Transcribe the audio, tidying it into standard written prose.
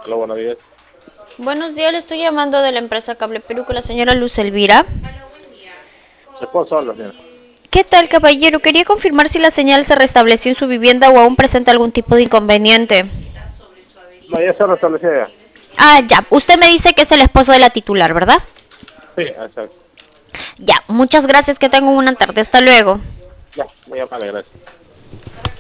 Hola, buenos días. Buenos días, le estoy llamando de la empresa Cable Perú con la señora Luz Elvira. Se puede solo, señora. ¿Qué tal, caballero? Quería confirmar si la señal se restableció en su vivienda o aún presenta algún tipo de inconveniente. No, ya se restableció ya. Ah, ya. Usted me dice que es el esposo de la titular, ¿verdad? Sí, exacto. Ya. Muchas gracias. Que tenga una tarde. Hasta luego. Ya, muy amable, gracias.